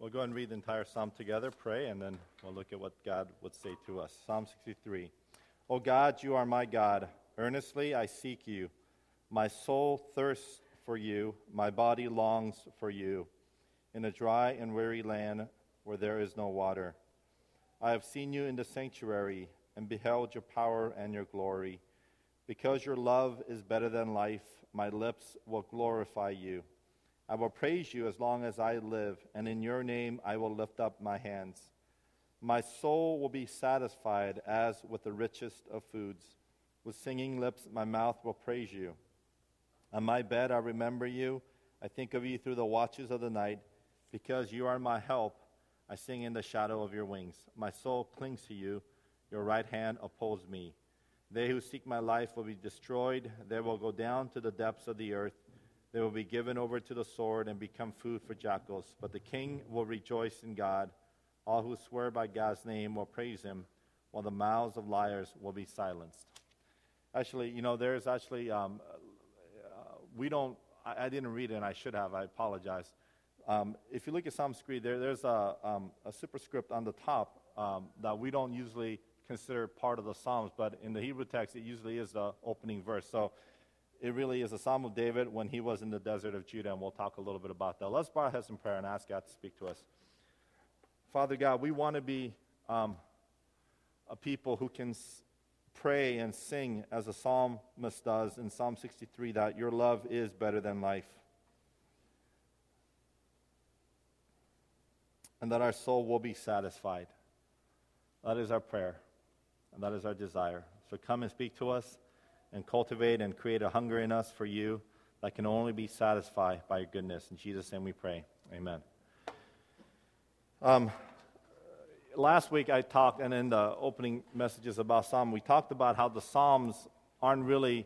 We'll go and read the entire psalm together, pray, and then we'll look at what God would say to us. Psalm 63. O God, you are my God. Earnestly I seek you. My soul thirsts for you. My body longs for you. In a dry and weary land where there is no water. I have seen you in the sanctuary and beheld your power and your glory. Because your love is better than life, my lips will glorify you. I will praise you as long as I live, and in your name I will lift up my hands. My soul will be satisfied as with the richest of foods. With singing lips my mouth will praise you. On my bed I remember you. I think of you through the watches of the night. Because you are my help, I sing in the shadow of your wings. My soul clings to you. Your right hand upholds me. They who seek my life will be destroyed. They will go down to the depths of the earth. They will be given over to the sword and become food for jackals. But the king will rejoice in God. All who swear by God's name will praise him, while the mouths of liars will be silenced. Actually, there's actually, I didn't read it, and I should have. I apologize. If you look at Psalm 3, there's a superscript on the top that we don't usually consider part of the Psalms, but in the Hebrew text, it usually is the opening verse. So it really is a Psalm of David when he was in the desert of Judah, and we'll talk a little bit about that. Let's bow our heads in prayer and ask God to speak to us. Father God, we want to be a people who can pray and sing as the psalmist does in Psalm 63, that your love is better than life. And that our soul will be satisfied. That is our prayer, and that is our desire. So come and speak to us, and cultivate and create a hunger in us for you that can only be satisfied by your goodness. In Jesus' name we pray. Amen. Last week I talked, and in the opening messages about Psalm, we talked about how the Psalms aren't really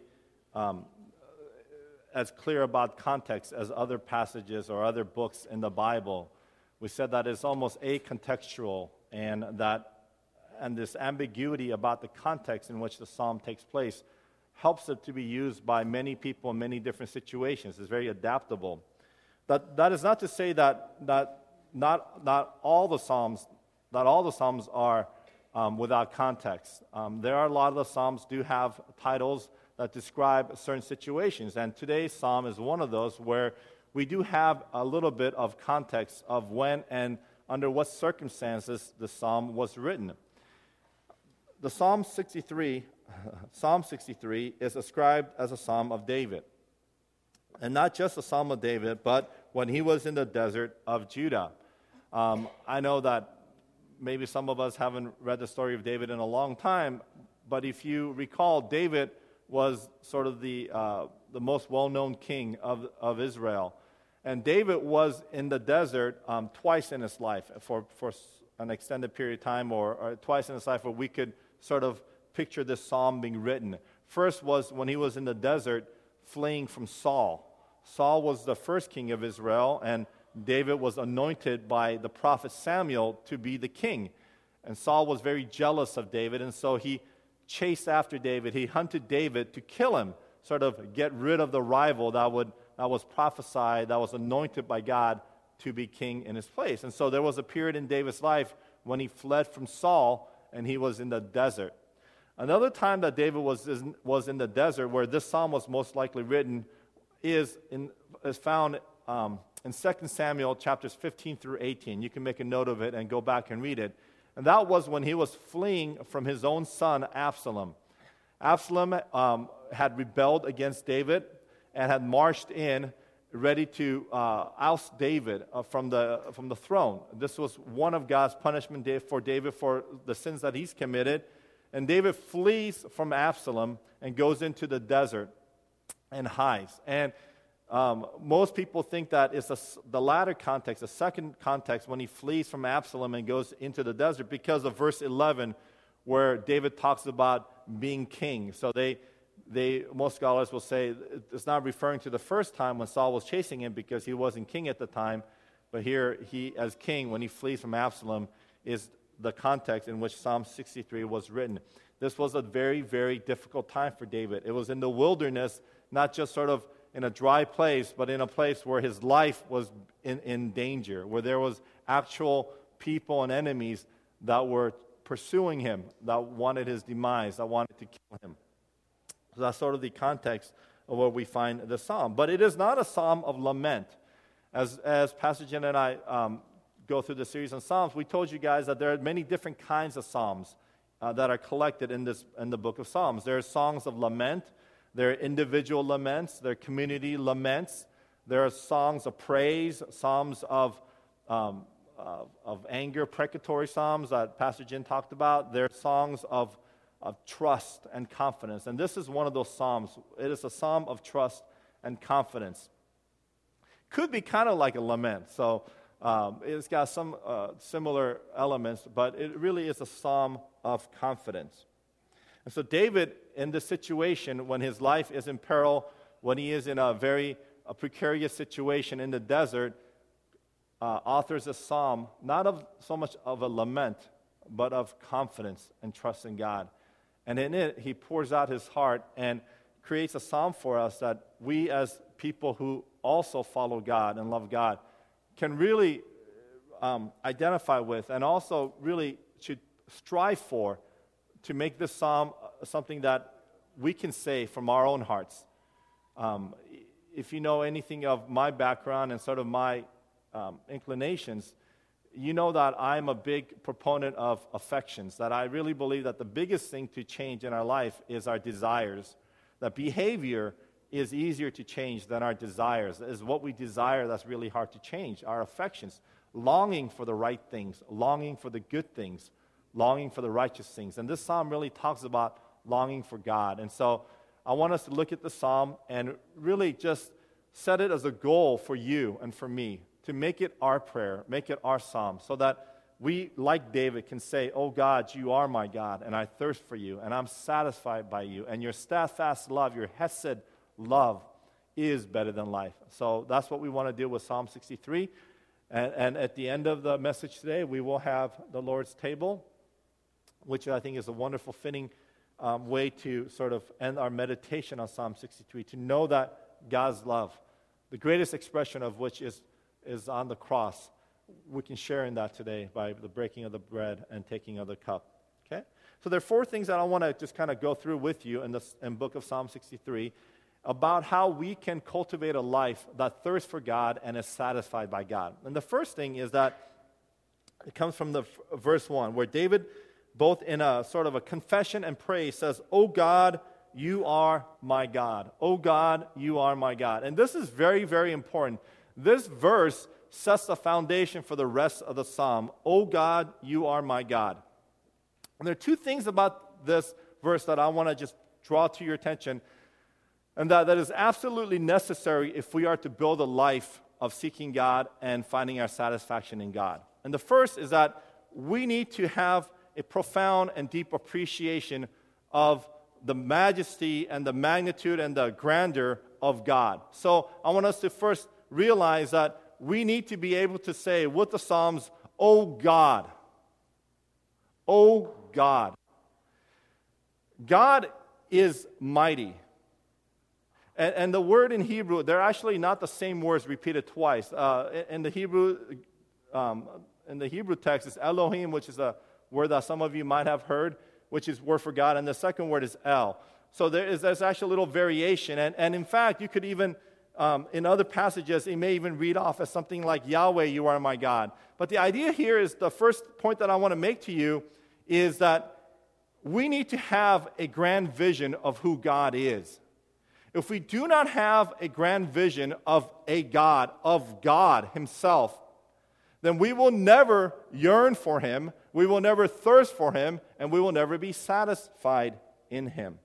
as clear about context as other passages or other books in the Bible. We said that it's almost acontextual, and this ambiguity about the context in which the Psalm takes place helps it to be used by many people in many different situations. It's very adaptable. That is not to say that not all the Psalms are without context. There are a lot of the Psalms do have titles that describe certain situations, and today's Psalm is one of those where we do have a little bit of context of when and under what circumstances the Psalm was written. The Psalm 63 is ascribed as a Psalm of David. And not just a Psalm of David, but when he was in the desert of Judah. I know that maybe some of us haven't read the story of David in a long time, but if you recall, David was sort of the most well-known king of Israel. And David was in the desert twice in his life for an extended period of time, or twice in his life where we could sort of picture this psalm being written. First was when he was in the desert fleeing from Saul. Saul was the first king of Israel, and David was anointed by the prophet Samuel to be the king. And Saul was very jealous of David, and so he chased after David. He hunted David to kill him, sort of get rid of the rival that was prophesied, that was anointed by God to be king in his place. And so there was a period in David's life when he fled from Saul, and he was in the desert. Another time that David was in the desert, where this psalm was most likely written, is found in 2 Samuel chapters 15 through 18. You can make a note of it and go back and read it. And that was when he was fleeing from his own son, Absalom. Absalom had rebelled against David and had marched in ready to oust David from the throne. This was one of God's punishment for David for the sins that he's committed. And David flees from Absalom and goes into the desert and hides. And most people think that it's the latter context, the second context, when he flees from Absalom and goes into the desert, because of verse 11, where David talks about being king. So most scholars will say it's not referring to the first time when Saul was chasing him, because he wasn't king at the time, but here he, as king, when he flees from Absalom, is the context in which Psalm 63 was written. This was a very, very difficult time for David. It was in the wilderness, not just sort of in a dry place, but in a place where his life was in danger, where there was actual people and enemies that were pursuing him, that wanted his demise, that wanted to kill him. So that's sort of the context of where we find the psalm. But it is not a psalm of lament. As Pastor Jen and I go through the series on Psalms, we told you guys that there are many different kinds of psalms that are collected in the book of Psalms. There are songs of lament, there are individual laments, there are community laments, there are songs of praise, psalms of anger, precatory psalms that Pastor Jen talked about. There are songs of trust and confidence. And this is one of those psalms. It is a psalm of trust and confidence. Could be kind of like a lament. So it's got some similar elements, but it really is a psalm of confidence. And so David, in this situation, when his life is in peril, when he is in a very precarious situation in the desert, authors a psalm, not of so much of a lament, but of confidence and trust in God. And in it, he pours out his heart and creates a psalm for us that we as people who also follow God and love God can really identify with, and also really should strive for, to make this psalm something that we can say from our own hearts. If you know anything of my background and sort of my inclinations, you know that I'm a big proponent of affections, that I really believe that the biggest thing to change in our life is our desires, that behavior is easier to change than our desires. It is what we desire that's really hard to change, our affections, longing for the right things, longing for the good things, longing for the righteous things. And this psalm really talks about longing for God. And so I want us to look at the psalm and really just set it as a goal for you and for me to make it our prayer, make it our psalm, so that we, like David, can say, "Oh God, you are my God, and I thirst for you, and I'm satisfied by you, and your steadfast love, your hesed love is better than life." So that's what we want to do with Psalm 63. And at the end of the message today, we will have the Lord's table, which I think is a wonderful, fitting way to sort of end our meditation on Psalm 63, to know that God's love, the greatest expression of which is on the cross, we can share in that today by the breaking of the bread and taking of the cup. Okay? So there are 4 things that I want to just kind of go through with you in the book of Psalm 63 about how we can cultivate a life that thirsts for God and is satisfied by God. And the first thing is that it comes from the verse 1, where David, both in a sort of a confession and praise, says, "Oh God, you are my God. Oh God, you are my God." And this is very, very important. This verse sets the foundation for the rest of the psalm. "Oh God, you are my God." And there are 2 things about this verse that I want to just draw to your attention, and that is absolutely necessary if we are to build a life of seeking God and finding our satisfaction in God. And the first is that we need to have a profound and deep appreciation of the majesty and the magnitude and the grandeur of God. So I want us to first realize that we need to be able to say with the Psalms, "Oh God, oh God." God is mighty. And the word in Hebrew, they're actually not the same words repeated twice. In the Hebrew text, it's Elohim, which is a word that some of you might have heard, which is word for God, and the second word is El. So there's actually a little variation. And in fact, you could even, in other passages, it may even read off as something like, "Yahweh, you are my God." But the idea here is, the first point that I want to make to you is that we need to have a grand vision of who God is. If we do not have a grand vision of God Himself, then we will never yearn for Him, we will never thirst for Him, and we will never be satisfied in Him.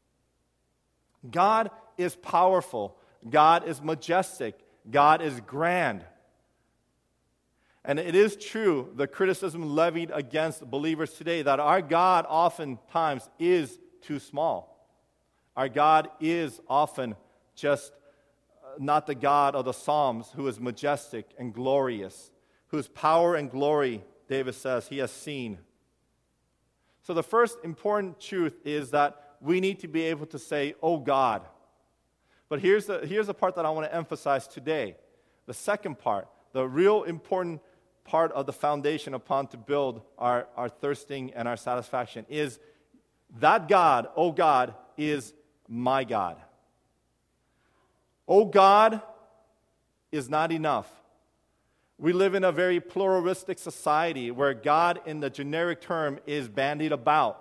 God is powerful. God is majestic. God is grand. And it is true, the criticism levied against believers today, that our God oftentimes is too small. Our God is often just not the God of the Psalms, who is majestic and glorious, whose power and glory, David says, He has seen. So the first important truth is that we need to be able to say, "Oh God." But here's the part that I want to emphasize today. The second part, the real important part of the foundation upon to build our thirsting and our satisfaction is that God, oh God, is my God. Oh God is not enough. We live in a very pluralistic society where God in the generic term is bandied about.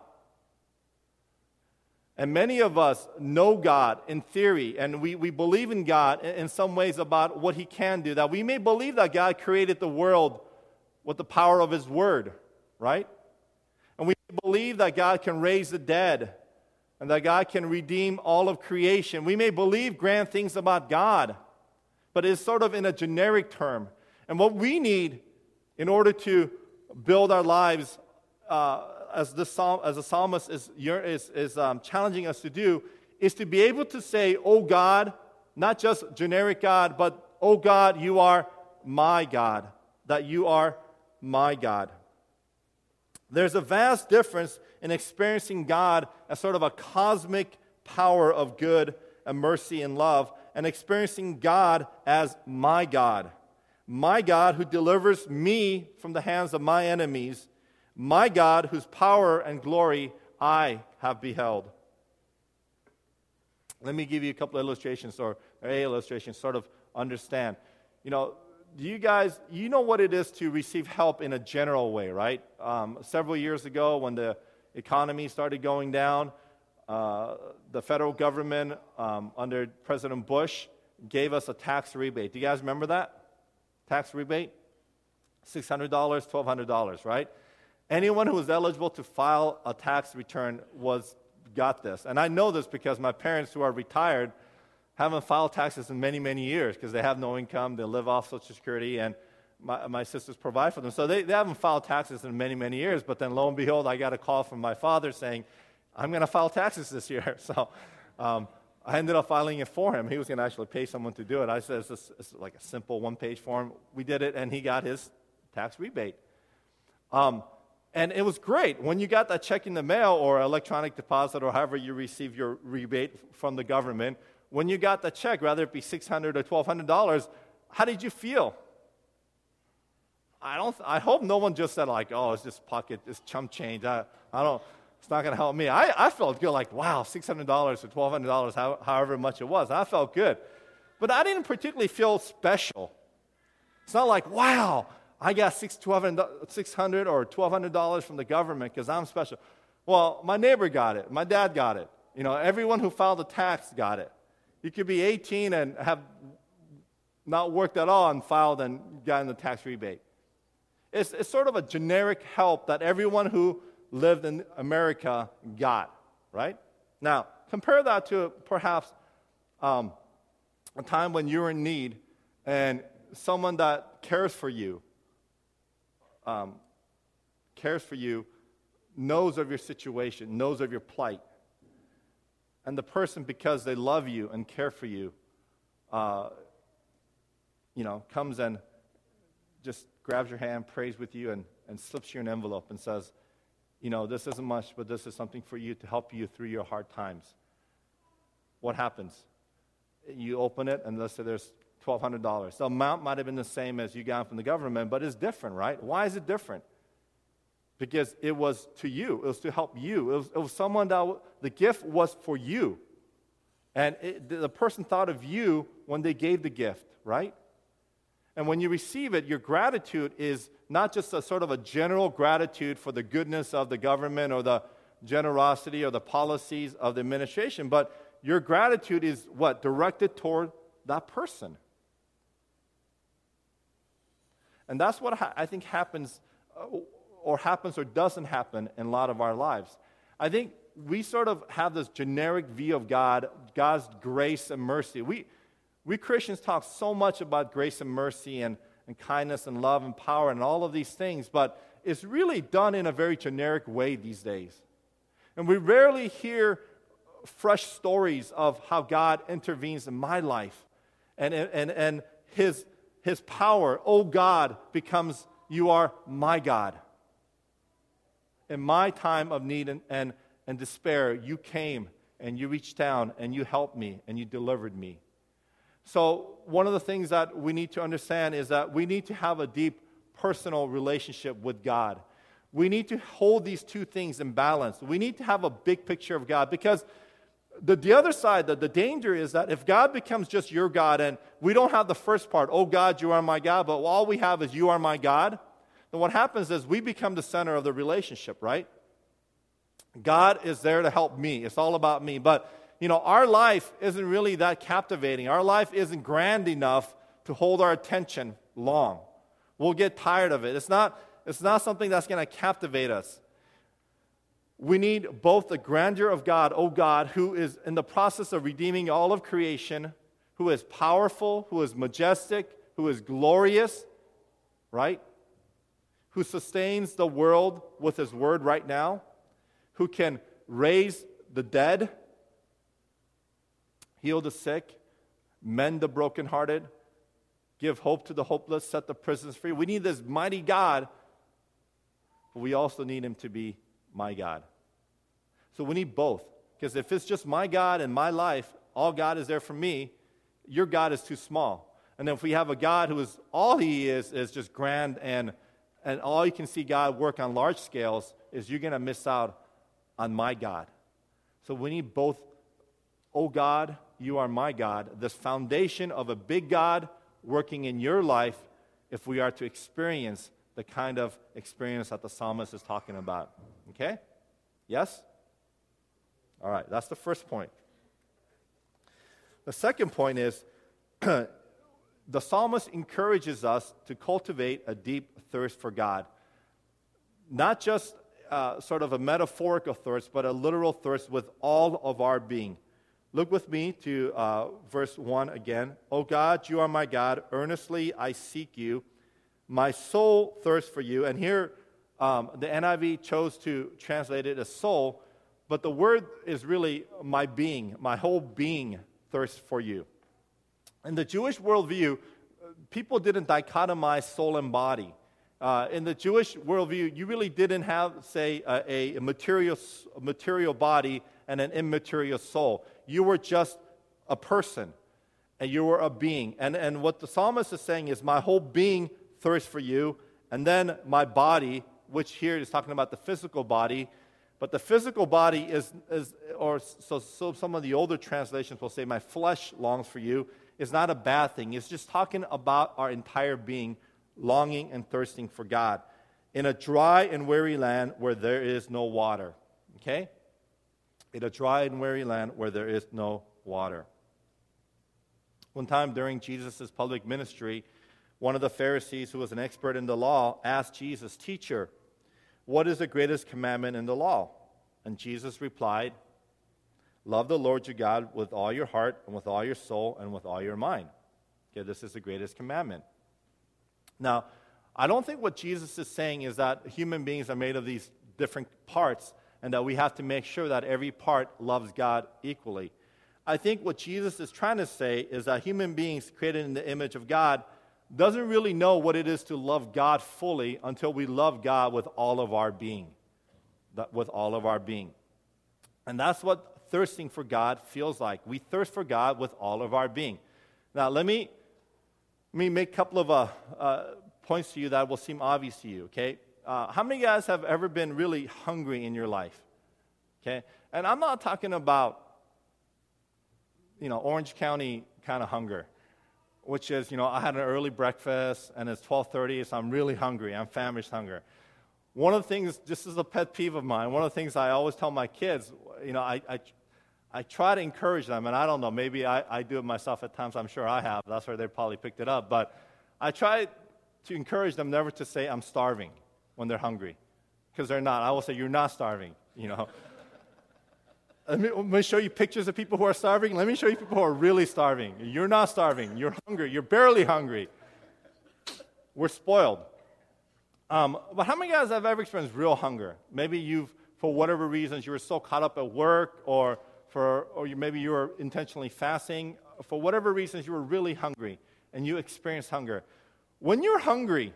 And many of us know God in theory, and we believe in God in some ways about what He can do. That we may believe that God created the world with the power of His Word, right? And we believe that God can raise the dead, and that God can redeem all of creation. We may believe grand things about God, but it's sort of in a generic term. And what we need in order to build our lives as the psalmist is challenging us to do, is to be able to say, oh God, not just generic God, but oh God, you are my God, that you are my God. There's a vast difference in experiencing God as sort of a cosmic power of good and mercy and love, and experiencing God as my God who delivers me from the hands of my enemies, my God whose power and glory I have beheld. Let me give you a couple of illustrations, or a illustration, sort of understand. Do you guys, know what it is to receive help in a general way, right? Several years ago when the economy started going down, the federal government under President Bush gave us a tax rebate. Do you guys remember that? Tax rebate? $600, $1,200, right? Anyone who was eligible to file a tax return got this. And I know this because my parents, who are retired, haven't filed taxes in many, many years because they have no income. They live off Social Security, and my sisters provide for them. So they haven't filed taxes in many, many years. But then lo and behold, I got a call from my father saying, I'm going to file taxes this year. So I ended up filing it for him. He was going to actually pay someone to do it. I said, it's like a simple one-page form. We did it, and he got his tax rebate. And it was great. When you got that check in the mail or electronic deposit or however you receive your rebate from the government, when you got the check, whether it be $600 or $1,200, how did you feel? I hope no one just said like, oh, it's just pocket, it's chump change. It's not going to help me. I felt good, like, wow, $600 or $1,200, however much it was. I felt good. But I didn't particularly feel special. It's not like, wow, I got $600 or $1,200 from the government because I'm special. Well, my neighbor got it. My dad got it. Everyone who filed a tax got it. You could be 18 and have not worked at all and filed and gotten the tax rebate. It's sort of a generic help that everyone who lived in America got, right? Now, compare that to perhaps a time when you're in need and someone that cares for you, knows of your situation, knows of your plight. And the person, because they love you and care for you, comes and just grabs your hand, prays with you, and slips you an envelope and says, this isn't much, but this is something for you to help you through your hard times. What happens? You open it, and let's say there's $1,200. The amount might have been the same as you got from the government, but it's different, right? Why is it different? Because it was to you. It was to help you. It was someone the gift was for you. And the person thought of you when they gave the gift, right? And when you receive it, your gratitude is not just a sort of a general gratitude for the goodness of the government or the generosity or the policies of the administration, but your gratitude is what? Directed toward that person. And that's what I think happens or doesn't happen in a lot of our lives. I think we sort of have this generic view of God, God's grace and mercy. We Christians talk so much about grace and mercy and kindness and love and power and all of these things, but it's really done in a very generic way these days. And we rarely hear fresh stories of how God intervenes in my life and His power, oh God, becomes, you are my God. In my time of need and despair, you came and you reached down and you helped me and you delivered me. So one of the things that we need to understand is that we need to have a deep personal relationship with God. We need to hold these two things in balance. We need to have a big picture of God, because the other side, the danger is that if God becomes just your God and we don't have the first part, oh God, you are my God, but all we have is you are my God, then what happens is we become the center of the relationship, right? God is there to help me. It's all about me. But, our life isn't really that captivating. Our life isn't grand enough to hold our attention long. We'll get tired of it. It's not something that's going to captivate us. We need both the grandeur of God, oh God, who is in the process of redeeming all of creation, who is powerful, who is majestic, who is glorious, right? Who sustains the world with his word right now, who can raise the dead, heal the sick, mend the brokenhearted, give hope to the hopeless, set the prisoners free. We need this mighty God, but we also need him to be my God. So we need both. Because if it's just my God and my life, all God is there for me, your God is too small. And then if we have a God who is, all he is just grand, and all you can see God work on large scales, is you're going to miss out on my God. So we need both, oh God, you are my God, this foundation of a big God working in your life, if we are to experience the kind of experience that the psalmist is talking about. Okay? Yes? All right, that's the first point. The second point is the psalmist encourages us to cultivate a deep thirst for God. Not just sort of a metaphorical thirst, but a literal thirst with all of our being. Look with me to verse 1 again. O God, you are my God. Earnestly I seek you. My soul thirsts for you. And here the NIV chose to translate it as soul, but the word is really my being. My whole being thirsts for you. In the Jewish worldview, people didn't dichotomize soul and body. In the Jewish worldview, you really didn't have, say, a material body and an immaterial soul. You were just a person, and you were a being. And what the psalmist is saying is, my whole being thirsts for you, and then my body, which here is talking about the physical body, but the physical body so some of the older translations will say, my flesh longs for you, is not a bad thing. It's just talking about our entire being longing and thirsting for God in a dry and weary land where there is no water. Okay? In a dry and weary land where there is no water. One time during Jesus' public ministry, one of the Pharisees, who was an expert in the law, asked Jesus, "Teacher, what is the greatest commandment in the law?" And Jesus replied, "Love the Lord your God with all your heart and with all your soul and with all your mind." Okay, this is the greatest commandment. Now, I don't think what Jesus is saying is that human beings are made of these different parts and that we have to make sure that every part loves God equally. I think what Jesus is trying to say is that human beings created in the image of God doesn't really know what it is to love God fully until we love God with all of our being. With all of our being. And that's what thirsting for God feels like. We thirst for God with all of our being. Now, let me make a couple of points to you that will seem obvious to you, okay? How many guys have ever been really hungry in your life? Okay? And I'm not talking about, Orange County kind of hunger, which is, I had an early breakfast and it's 12:30, so I'm really hungry. I'm famished hunger. One of the things, this is a pet peeve of mine, one of the things I always tell my kids, I try to encourage them, and I don't know, maybe I do it myself at times, I'm sure I have, that's where they probably picked it up, but I try to encourage them never to say, "I'm starving," when they're hungry, because they're not. I will say, "You're not starving," Let me show you pictures of people who are starving. Let me show you people who are really starving. You're not starving. You're hungry. You're barely hungry. We're spoiled. But how many guys have ever experienced real hunger? Maybe for whatever reasons, you were so caught up at work, or maybe you were intentionally fasting. For whatever reasons, you were really hungry, and you experienced hunger. When you're hungry,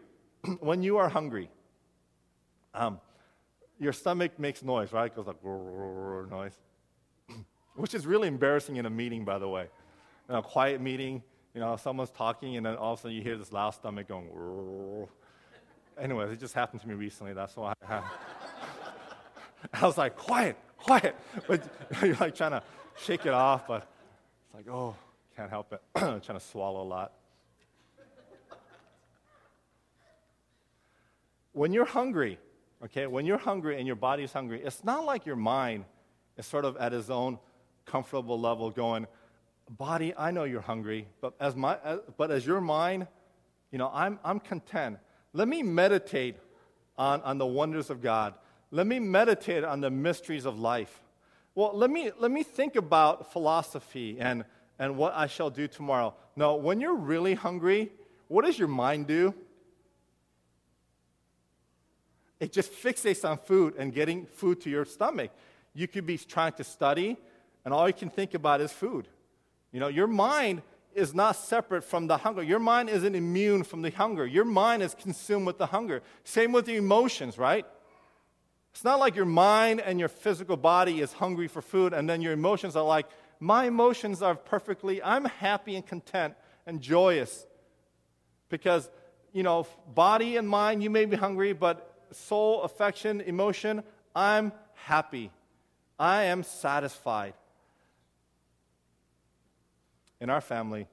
your stomach makes noise, right? It goes like noise, which is really embarrassing in a meeting, by the way. In a quiet meeting, someone's talking, and then all of a sudden you hear this loud stomach going. Anyways, it just happened to me recently. That's why I was like, quiet. But you're like trying to shake it off, but it's like, oh, can't help it. Trying to swallow a lot. When you're hungry, okay, when you're hungry and your body's hungry, it's not like your mind is sort of at its own comfortable level going, body, I know you're hungry, but as your mind, I'm content. Let me meditate on the wonders of God. Let me meditate on the mysteries of life. Well, let me think about philosophy and what I shall do tomorrow. No, when you're really hungry, what does your mind do? It just fixates on food and getting food to your stomach. You could be trying to study, and all you can think about is food. Your mind is not separate from the hunger. Your mind isn't immune from the hunger. Your mind is consumed with the hunger. Same with the emotions, right? It's not like your mind and your physical body is hungry for food, and then your emotions are like, my emotions are I'm happy and content and joyous. Because, body and mind, you may be hungry, but soul, affection, emotion, I'm happy. I am satisfied. In our family,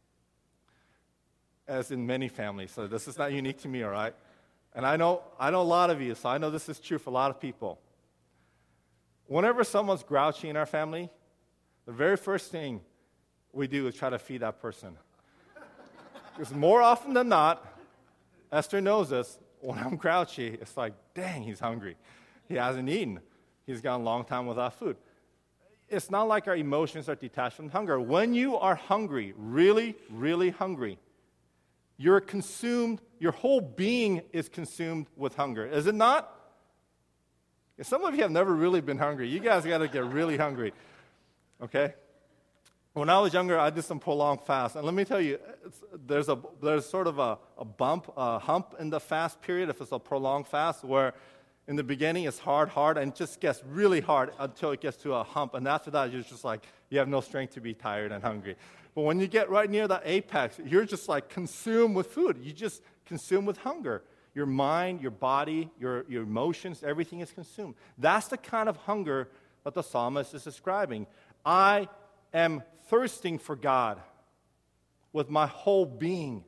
as in many families, so this is not unique to me, all right? And I know a lot of you, so I know this is true for a lot of people. Whenever someone's grouchy in our family, the very first thing we do is try to feed that person. Because more often than not, Esther knows this, when I'm grouchy, it's like, dang, he's hungry. He hasn't eaten. He's gone a long time without food. It's not like our emotions are detached from hunger. When you are hungry, really, really hungry, you're consumed, your whole being is consumed with hunger. Is it not? Some of you have never really been hungry. You guys got to get really hungry, okay? When I was younger, I did some prolonged fast. And let me tell you, there's sort of a hump in the fast period if it's a prolonged fast where in the beginning it's hard, and it just gets really hard until it gets to a hump. And after that, you're just like, you have no strength to be tired and hungry. But when you get right near the apex, you're just like consumed with food. You just consumed with hunger. Your mind, your body, your emotions, everything is consumed. That's the kind of hunger that the psalmist is describing. I am thirsting for God with my whole being.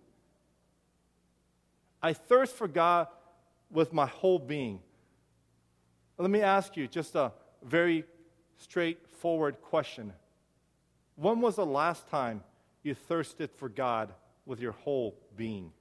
I thirst for God with my whole being. Let me ask you just a very straightforward question. When was the last time you thirsted for God with your whole being?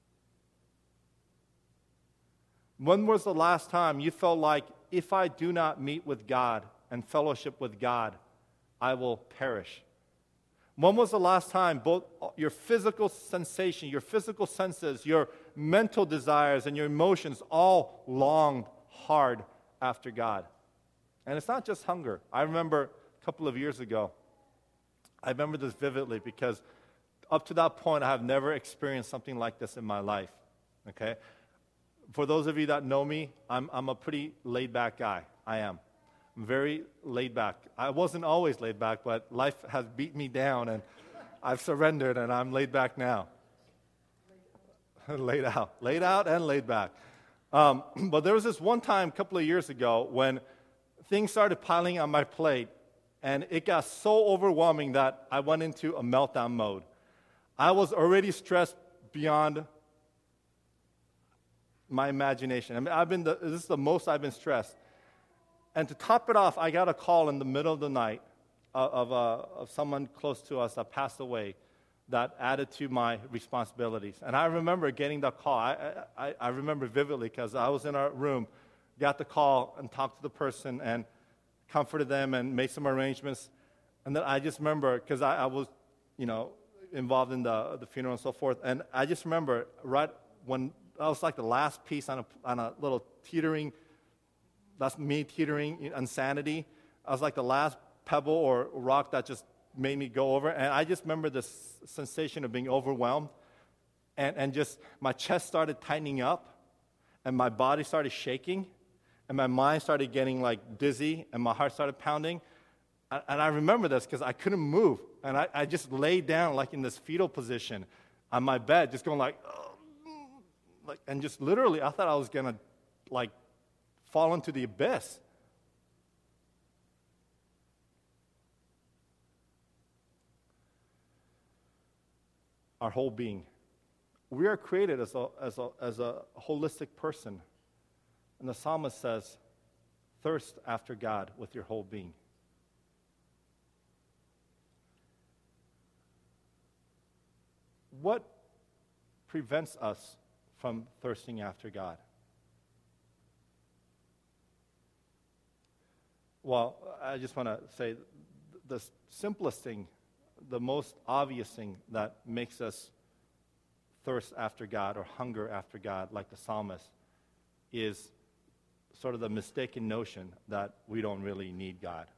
When was the last time you felt like, if I do not meet with God and fellowship with God, I will perish? When was the last time both your physical sensation, your physical senses, your mental desires, and your emotions all longed hard after God? And it's not just hunger. I remember a couple of years ago, I remember this vividly because up to that point, I have never experienced something like this in my life, okay? For those of you that know me, I'm a pretty laid-back guy. I am. I'm very laid back. I wasn't always laid back, but life has beat me down, and I've surrendered, and I'm laid back now. Laid out and laid back. But there was this one time a couple of years ago when things started piling on my plate, and it got so overwhelming that I went into a meltdown mode. I was already stressed beyond my imagination. I mean, this is the most I've been stressed. And to top it off, I got a call in the middle of the night of someone close to us that passed away that added to my responsibilities. And I remember getting that call. I remember vividly because I was in our room, got the call and talked to the person and comforted them and made some arrangements. And then I just remember, because I was, involved in the funeral and so forth, and I just remember right when I was like the last piece on a little teetering. That's me teetering on sanity. I was like the last pebble or rock that just made me go over. And I just remember this sensation of being overwhelmed. And just my chest started tightening up. And my body started shaking. And my mind started getting like dizzy. And my heart started pounding. And I remember this because I couldn't move. And I just laid down like in this fetal position on my bed, just going like, and just literally, I thought I was going to, fall into the abyss. Our whole being. We are created as a holistic person. And the psalmist says, thirst after God with your whole being. What prevents us from thirsting after God? Well, I just want to say the simplest thing, the most obvious thing that makes us thirst after God or hunger after God, like the psalmist, is sort of the mistaken notion that we don't really need God.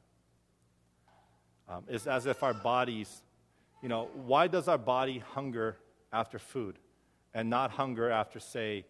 It's as if our bodies, why does our body hunger after food and not hunger after, say,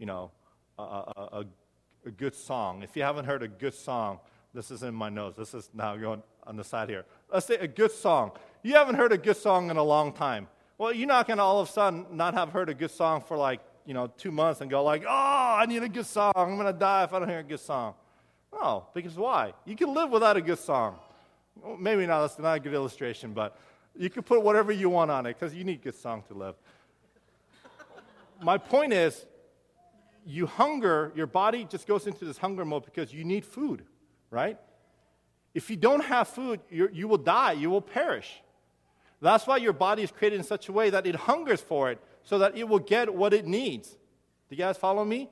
a good song? If you haven't heard a good song, this is in my nose. This is now going on the side here. Let's say a good song. You haven't heard a good song in a long time. Well, you're not going to all of a sudden not have heard a good song for 2 months and go oh, I need a good song. I'm going to die if I don't hear a good song. No, because why? You can live without a good song. Well, maybe not, that's not a good illustration, but you can put whatever you want on it because you need a good song to live. My point is, you hunger, your body just goes into this hunger mode because you need food, right? If you don't have food, you will die, you will perish. That's why your body is created in such a way that it hungers for it, so that it will get what it needs. Do you guys follow me?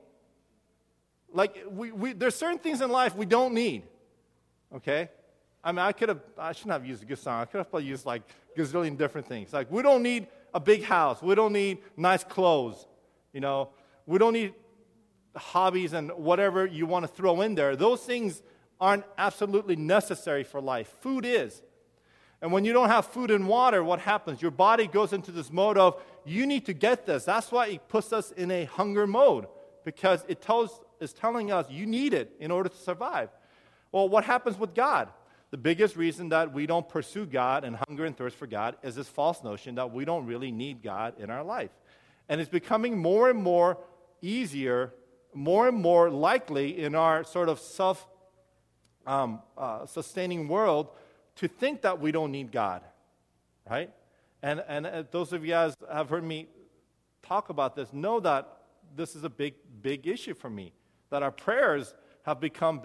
There's certain things in life we don't need, okay? I mean, I shouldn't have used a good song. I could have used gazillion different things. We don't need a big house. We don't need nice clothes, We don't need hobbies and whatever you want to throw in there. Those things aren't absolutely necessary for life. Food is. And when you don't have food and water, what happens? Your body goes into this mode of, you need to get this. That's why it puts us in a hunger mode, because it's telling us you need it in order to survive. Well, what happens with God? The biggest reason that we don't pursue God and hunger and thirst for God is this false notion that we don't really need God in our life. And it's becoming more and more easier, more and more likely in our sort of self-sustaining world to think that we don't need God, right? And those of you guys have heard me talk about this know that this is a big issue for me, that our prayers have become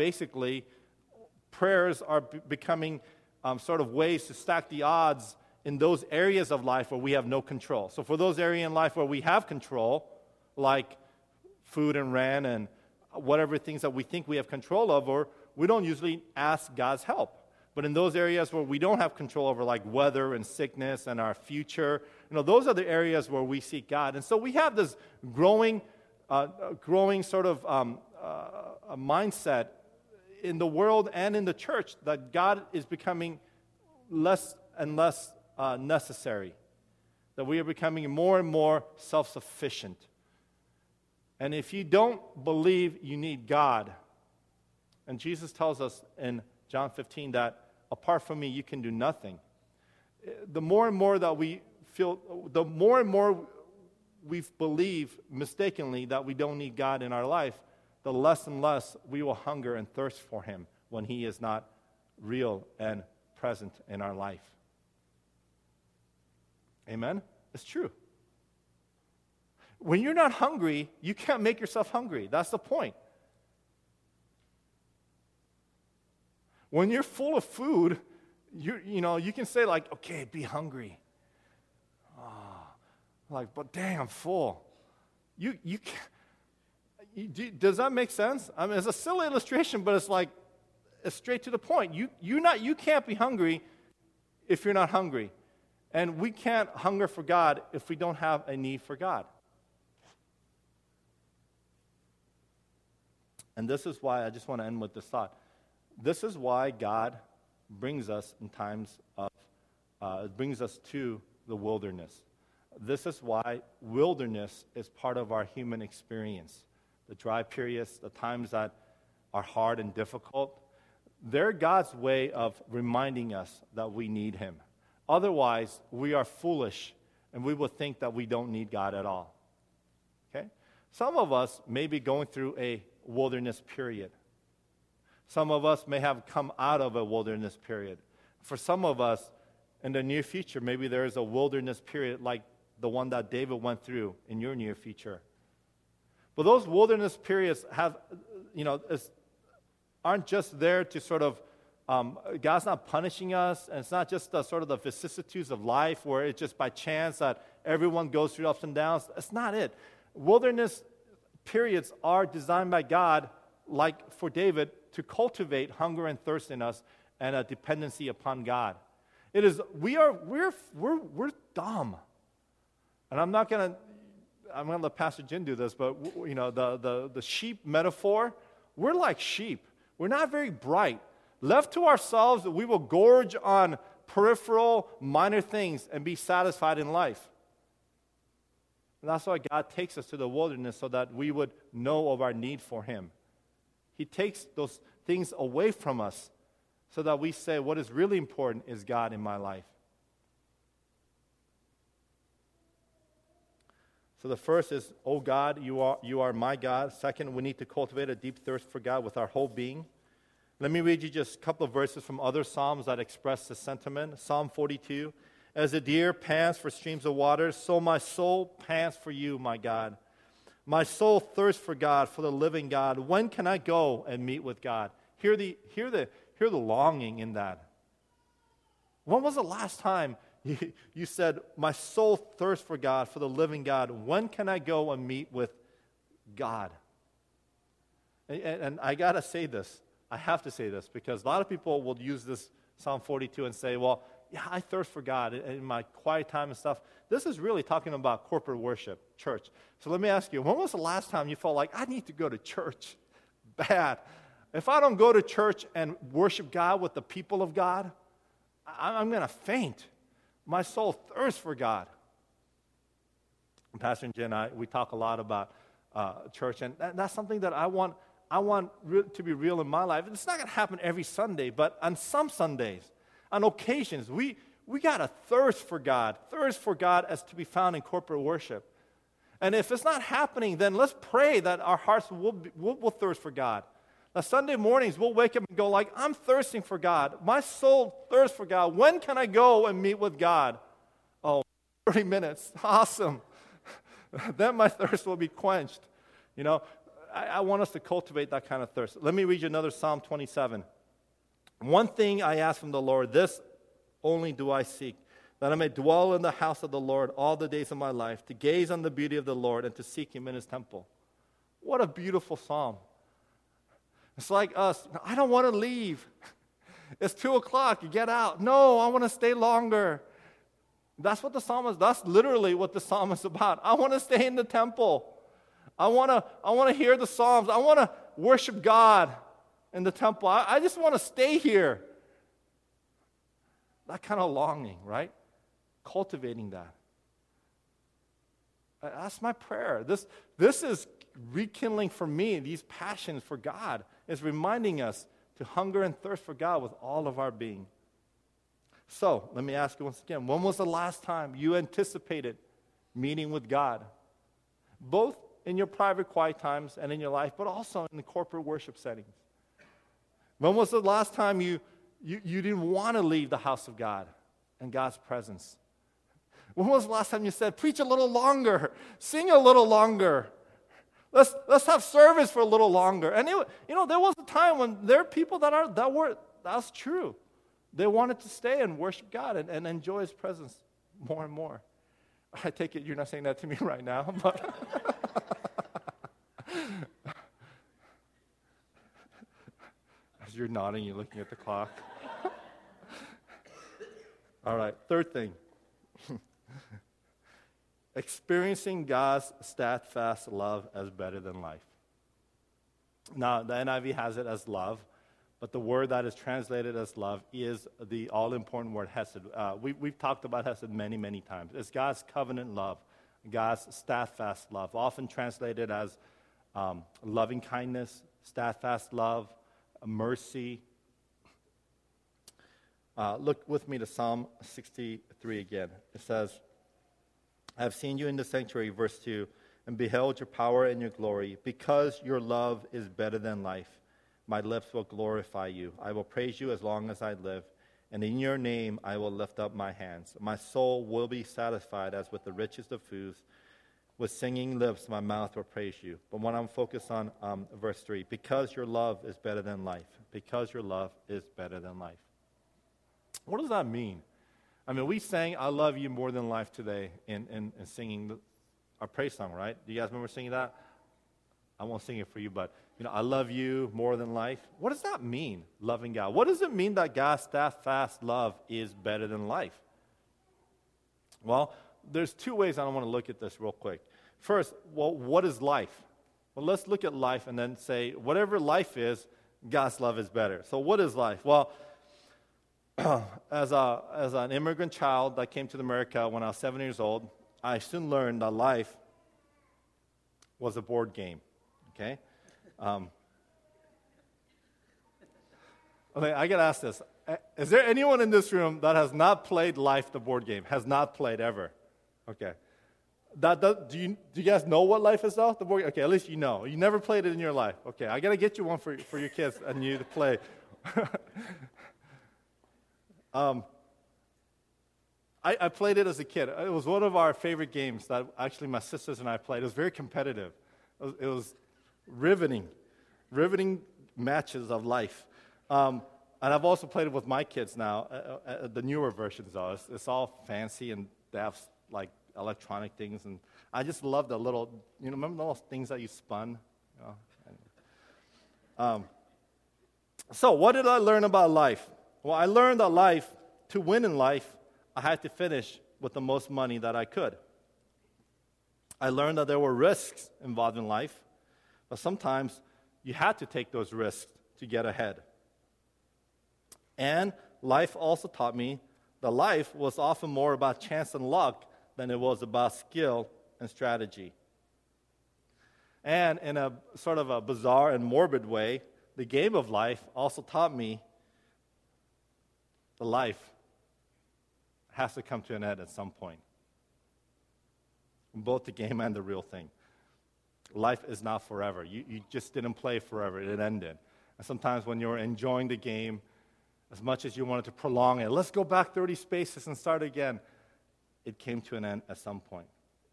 becoming sort of ways to stack the odds in those areas of life where we have no control. So for those areas in life where we have control, like food and rent and whatever things that we think we have control over, we don't usually ask God's help. But in those areas where we don't have control over, like weather and sickness and our future, those are the areas where we seek God. And so we have this growing sort of a mindset in the world and in the church that God is becoming less and less necessary, that we are becoming more and more self-sufficient. And if you don't believe you need God, and Jesus tells us in John 15 that apart from me, you can do nothing. The more and more that we feel, the more and more we believe mistakenly that we don't need God in our life, the less and less we will hunger and thirst for Him when He is not real and present in our life. Amen? It's true. When you're not hungry, you can't make yourself hungry. That's the point. When you're full of food, you can say okay, be hungry. But dang, I'm full. You can't, does that make sense? I mean, it's a silly illustration, but it's straight to the point. You can't be hungry if you're not hungry. And we can't hunger for God if we don't have a need for God. And this is why I just want to end with this thought. This is why God brings us in times of, brings us to the wilderness. This is why wilderness is part of our human experience. The dry periods, the times that are hard and difficult, they're God's way of reminding us that we need Him. Otherwise, we are foolish and we will think that we don't need God at all. Okay? Some of us may be going through a wilderness period. Some of us may have come out of a wilderness period. For some of us, in the near future, maybe there is a wilderness period like the one that David went through in your near future. But those wilderness periods aren't just there to sort of, God's not punishing us, and it's not just the sort of the vicissitudes of life where it's just by chance that everyone goes through ups and downs. That's not it. Wilderness periods are designed by God, like for David, to cultivate hunger and thirst in us and a dependency upon God. It is we're dumb, and I'm gonna let Pastor Jin do this, but the sheep metaphor, we're like sheep. We're not very bright. Left to ourselves, we will gorge on peripheral, minor things and be satisfied in life. And that's why God takes us to the wilderness, so that we would know of our need for Him. He takes those things away from us so that we say, what is really important is God in my life. So the first is, oh God, you are my God. Second, we need to cultivate a deep thirst for God with our whole being. Let me read you just a couple of verses from other Psalms that express this sentiment. Psalm 42, as a deer pants for streams of water, so my soul pants for you, my God. My soul thirsts for God, for the living God. When can I go and meet with God? Hear the longing in that. When was the last time you said, my soul thirsts for God, for the living God? When can I go and meet with God? And I got to say this. I have to say this, because a lot of people will use this Psalm 42 and say, well, yeah, I thirst for God in my quiet time and stuff. This is really talking about corporate worship, church. So let me ask you, when was the last time you felt like, I need to go to church? Bad. If I don't go to church and worship God with the people of God, I'm going to faint. My soul thirsts for God. And Pastor Jen and I, we talk a lot about church, and that's something that I want to be real in my life. It's not going to happen every Sunday, but on some Sundays, on occasions, we got to thirst for God as to be found in corporate worship. And if it's not happening, then let's pray that our hearts will thirst for God. Now, Sunday mornings, we'll wake up and go like, I'm thirsting for God. My soul thirsts for God. When can I go and meet with God? Oh, 30 minutes. Awesome. Then my thirst will be quenched. I want us to cultivate that kind of thirst. Let me read you another Psalm 27. One thing I ask from the Lord, this only do I seek, that I may dwell in the house of the Lord all the days of my life, to gaze on the beauty of the Lord and to seek Him in His temple. What a beautiful psalm. It's like us. I don't want to leave. It's 2 o'clock. You get out. No, I want to stay longer. That's what the psalm is. That's literally what the psalm is about. I want to stay in the temple. I want to hear the psalms. I want to worship God in the temple. I just want to stay here. That kind of longing, right? Cultivating that. That's my prayer. This is rekindling for me these passions for God. It's reminding us to hunger and thirst for God with all of our being. So, let me ask you once again, when was the last time you anticipated meeting with God? Both in your private quiet times and in your life, but also in the corporate worship settings. When was the last time you didn't want to leave the house of God and God's presence? When was the last time you said, preach a little longer, sing a little longer, let's have service for a little longer? And there was a time when there are people that's true. They wanted to stay and worship God and enjoy His presence more and more. I take it you're not saying that to me right now, but as you're nodding, you're looking at the clock. All right, third thing. Experiencing God's steadfast love as better than life. Now, the NIV has it as love, but the word that is translated as love is the all-important word hesed. We've talked about hesed many, many times. It's God's covenant love, God's steadfast love, often translated as loving kindness, steadfast love, mercy. Look with me to Psalm 63 again. It says, I have seen you in the sanctuary, verse 2, and beheld your power and your glory. Because your love is better than life, my lips will glorify you. I will praise you as long as I live, and in your name I will lift up my hands. My soul will be satisfied as with the richest of foods. With singing lips, my mouth will praise you. But when I'm focused on verse 3, because your love is better than life. Because your love is better than life. What does that mean? I mean, we sang I love you more than life today in singing our praise song, right? Do you guys remember singing that? I won't sing it for you, but, I love you more than life. What does that mean, loving God? What does it mean that God's steadfast love is better than life? Well, there's two ways I want to look at this real quick. First, what is life? Well, let's look at life and then say, whatever life is, God's love is better. So what is life? Well, as an immigrant child that came to America when I was 7 years old, I soon learned that life was a board game, okay? Okay, I got to ask this. Is there anyone in this room that has not played Life, the board game? Has not played ever? Okay. Do you guys know what Life is, though? The board game? Okay, at least you know. You never played it in your life. Okay, I got to get you one for your kids and you to play. I played it as a kid. It was one of our favorite games that actually my sisters and I played. It was very competitive. It was riveting matches of life. And I've also played it with my kids now, the newer versions though. It's all fancy and they have like electronic things. And I just love the little, remember those things that you spun? So what did I learn about life? Well, I learned that to win in life, I had to finish with the most money that I could. I learned that there were risks involved in life, but sometimes you had to take those risks to get ahead. And life also taught me that life was often more about chance and luck than it was about skill and strategy. And in a sort of a bizarre and morbid way, the game of life also taught me that life has to come to an end at some point. Both the game and the real thing. Life is not forever. You just didn't play forever. It ended. And sometimes when you're enjoying the game, as much as you wanted to prolong it, let's go back 30 spaces and start again, it came to an end at some point.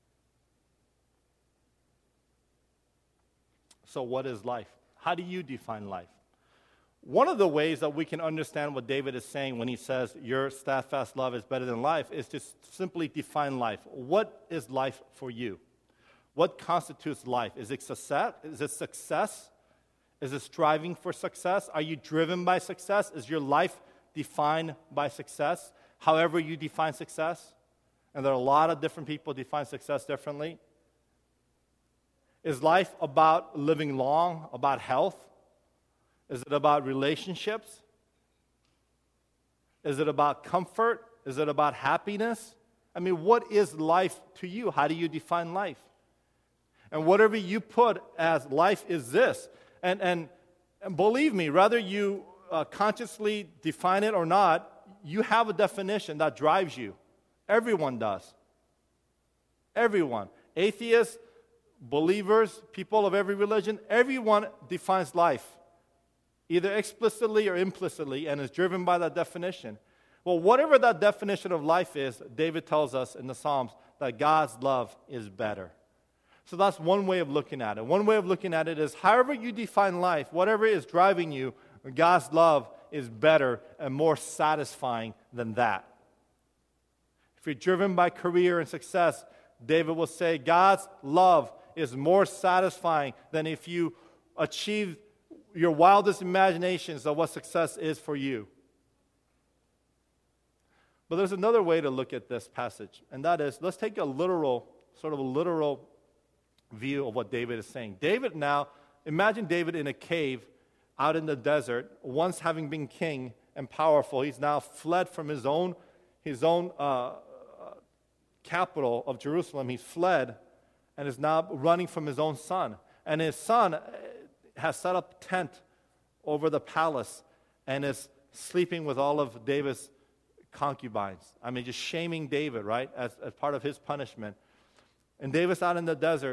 So what is life? How do you define life? One of the ways that we can understand what David is saying when he says, your steadfast love is better than life, is to simply define life. What is life for you? What constitutes life? Is it success? Is it striving for success? Are you driven by success? Is your life defined by success? However you define success. And there are a lot of different people define success differently. Is life about living long, about health? Is it about relationships? Is it about comfort? Is it about happiness? I mean, what is life to you? How do you define life? And whatever you put as life is this. And believe me, whether you consciously define it or not, you have a definition that drives you. Everyone does. Everyone. Atheists, believers, people of every religion, everyone defines life, either explicitly or implicitly, and is driven by that definition. Well, whatever that definition of life is, David tells us in the Psalms that God's love is better. So that's one way of looking at it. One way of looking at it is however you define life, whatever is driving you, God's love is better and more satisfying than that. If you're driven by career and success, David will say God's love is more satisfying than if you achieve your wildest imaginations of what success is for you. But there's another way to look at this passage, and that is, let's take a literal view of what David is saying. Imagine David in a cave out in the desert, once having been king and powerful. He's now fled from his own capital of Jerusalem. He's fled and is now running from his own son. And his son has set up a tent over the palace and is sleeping with all of David's concubines. I mean, just shaming David, right, as part of his punishment. And David's out in the desert,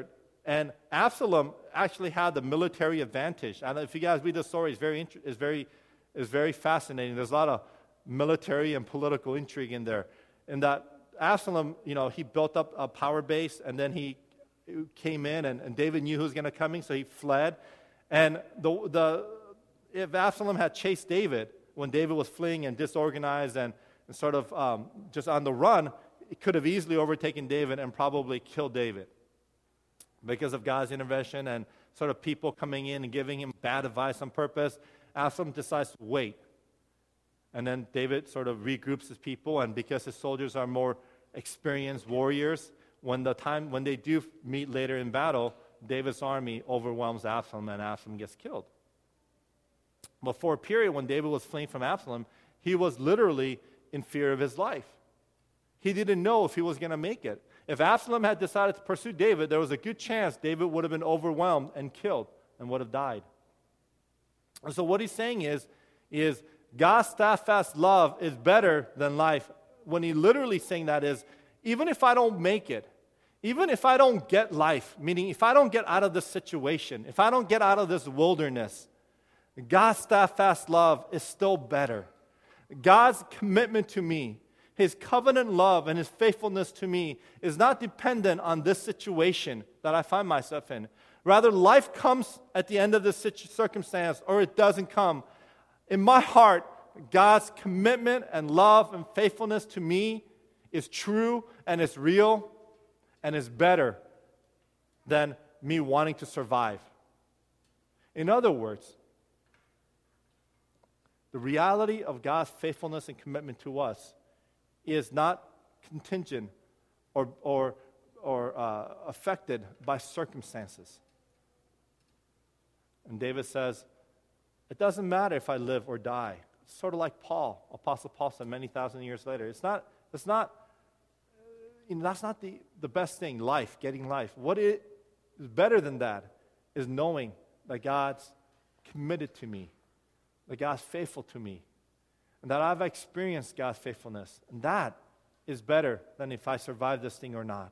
And Absalom actually had the military advantage. And if you guys read the story, it's very fascinating. There's a lot of military and political intrigue in there. And that Absalom, he built up a power base, and then he came in, and David knew who was going to come in, so he fled. And if Absalom had chased David when David was fleeing and disorganized and sort of just on the run, it could have easily overtaken David and probably killed David. Because of God's intervention and sort of people coming in and giving him bad advice on purpose, Absalom decides to wait. And then David sort of regroups his people, and because his soldiers are more experienced warriors, when they do meet later in battle, David's army overwhelms Absalom, and Absalom gets killed. But for a period when David was fleeing from Absalom, he was literally in fear of his life. He didn't know if he was going to make it. If Absalom had decided to pursue David, there was a good chance David would have been overwhelmed and killed and would have died. And so what he's saying is God's steadfast love is better than life. When he literally saying that is, even if I don't make it, even if I don't get life, meaning if I don't get out of this situation, if I don't get out of this wilderness, God's steadfast love is still better. God's commitment to me, His covenant love and His faithfulness to me is not dependent on this situation that I find myself in. Rather, life comes at the end of this circumstance, or it doesn't come. In my heart, God's commitment and love and faithfulness to me is true and it's real and is better than me wanting to survive. In other words, the reality of God's faithfulness and commitment to us is not contingent or affected by circumstances. And David says, it doesn't matter if I live or die. It's sort of like Paul, Apostle Paul said many thousand years later. That's not the best thing, life, getting life. What is better than that is knowing that God's committed to me, that God's faithful to me, and that I've experienced God's faithfulness. And that is better than if I survive this thing or not.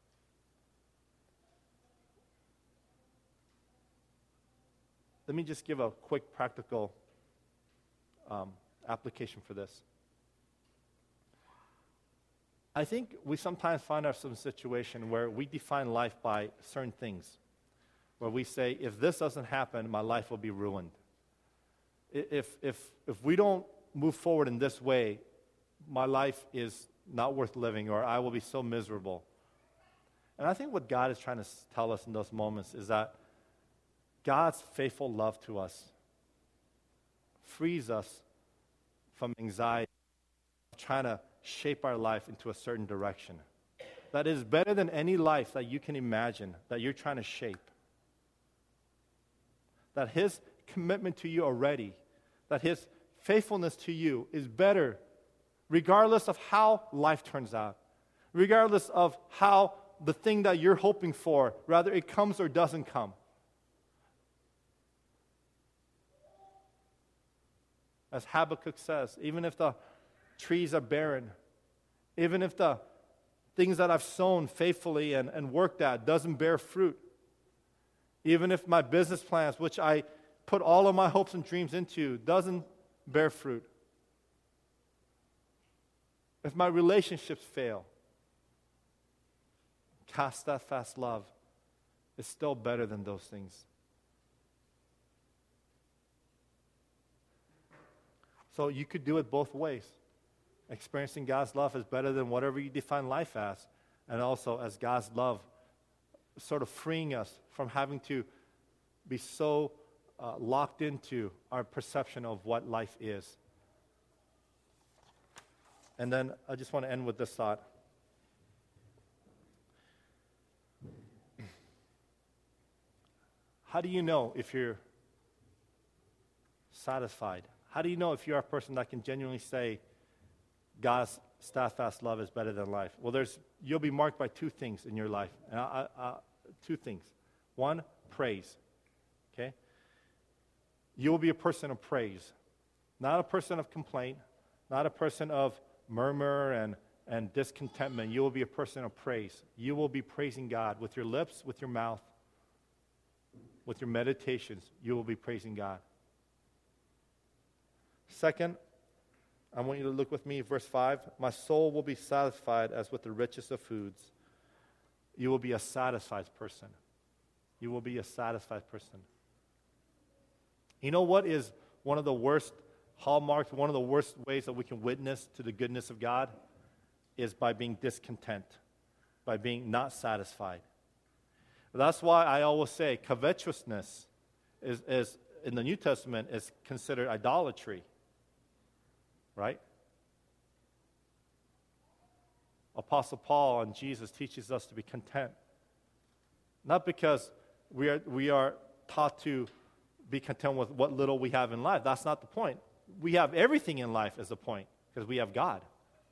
Let me just give a quick practical application for this. I think we sometimes find ourselves in a situation where we define life by certain things, where we say, if this doesn't happen, my life will be ruined. If we don't move forward in this way, my life is not worth living, or I will be so miserable. And I think what God is trying to tell us in those moments is that God's faithful love to us frees us from anxiety, trying to shape our life into a certain direction. That is better than any life that you can imagine that you're trying to shape. That His commitment to you already, that His faithfulness to you is better regardless of how life turns out, regardless of how the thing that you're hoping for, whether it comes or doesn't come. As Habakkuk says, even if the trees are barren, even if the things that I've sown faithfully and worked at doesn't bear fruit, even if my business plans, which I put all of my hopes and dreams into, doesn't bear fruit, if my relationships fail, God's steadfast love is still better than those things. So you could do it both ways. Experiencing God's love is better than whatever you define life as, and also as God's love sort of freeing us from having to be so locked into our perception of what life is. And then I just want to end with this thought. How do you know if you're satisfied? How do you know if you're a person that can genuinely say God's steadfast love is better than life? Well, you'll be marked by two things in your life. Two things. One, praise. Okay? You will be a person of praise. Not a person of complaint. Not a person of murmur and discontentment. You will be a person of praise. You will be praising God with your lips, with your mouth, with your meditations, you will be praising God. Second, I want you to look with me, verse 5. My soul will be satisfied as with the richest of foods. You will be a satisfied person. You will be a satisfied person. You know what is one of the worst hallmarks, one of the worst ways that we can witness to the goodness of God? Is by being discontent, by being not satisfied. That's why I always say covetousness is in the New Testament is considered idolatry. Right? Apostle Paul and Jesus teaches us to be content. Not because we are taught to be content with what little we have in life. That's not the point. We have everything in life as the point because we have God.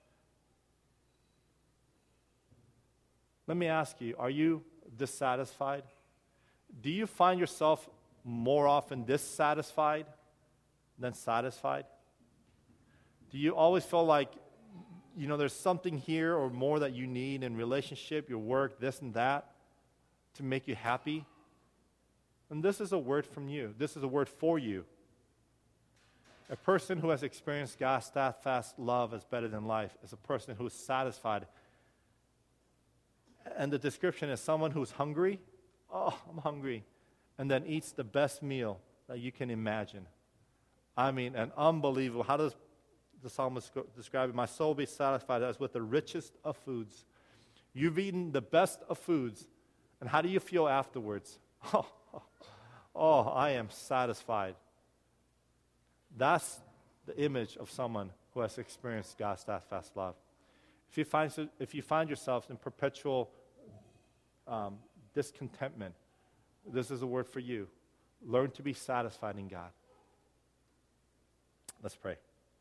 Let me ask you, are you dissatisfied? Do you find yourself more often dissatisfied than satisfied? Do you always feel like, there's something here or more that you need in relationship, your work, this and that, to make you happy? And this is a word from you. This is a word for you. A person who has experienced God's steadfast love as better than life is a person who is satisfied. And the description is someone who's hungry. Oh, I'm hungry. And then eats the best meal that you can imagine. I mean, an unbelievable. How does the psalmist describe it? My soul be satisfied as with the richest of foods. You've eaten the best of foods. And how do you feel afterwards? Oh, I am satisfied. That's the image of someone who has experienced God's steadfast love. If you find yourself in perpetual discontentment, this is a word for you. Learn to be satisfied in God. Let's pray.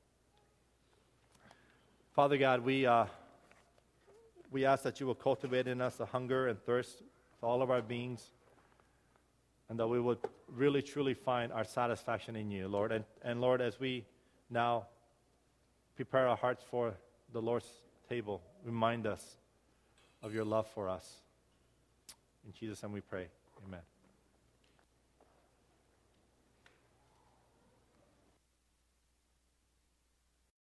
Father God, we ask that you will cultivate in us a hunger and thirst for all of our beings, and that we would really, truly find our satisfaction in you, Lord. And Lord, as we now prepare our hearts for the Lord's table, remind us of your love for us. In Jesus' name we pray. Amen.